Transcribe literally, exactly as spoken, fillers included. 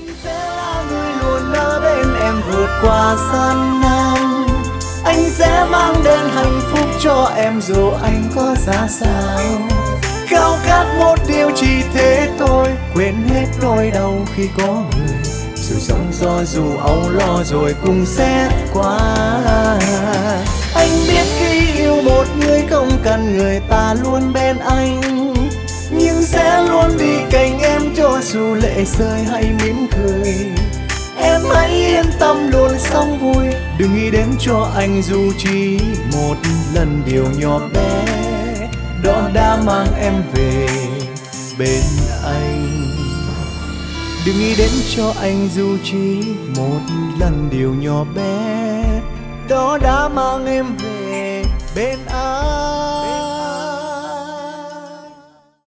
sẽ là người luôn ở bên em vượt qua gian nan. Anh sẽ mang đến hạnh phúc cho em dù anh có ra sao. Khao khát một điều chỉ thế thôi, quên hết nỗi đau khi có người. Dù sóng gió dù âu lo rồi cùng sẽ qua. Anh biết khi yêu một người không cần người ta luôn bên anh, nhưng sẽ luôn đi cạnh em cho dù lệ rơi hay mỉm cười. Em hãy yên tâm luôn sống vui, đừng nghĩ đến cho anh dù chỉ một lần điều nhỏ bé, đó đã mang em về bên anh. Đừng nghĩ đến cho anh dù chỉ một lần điều nhỏ bé, đó đã mang em về bên anh.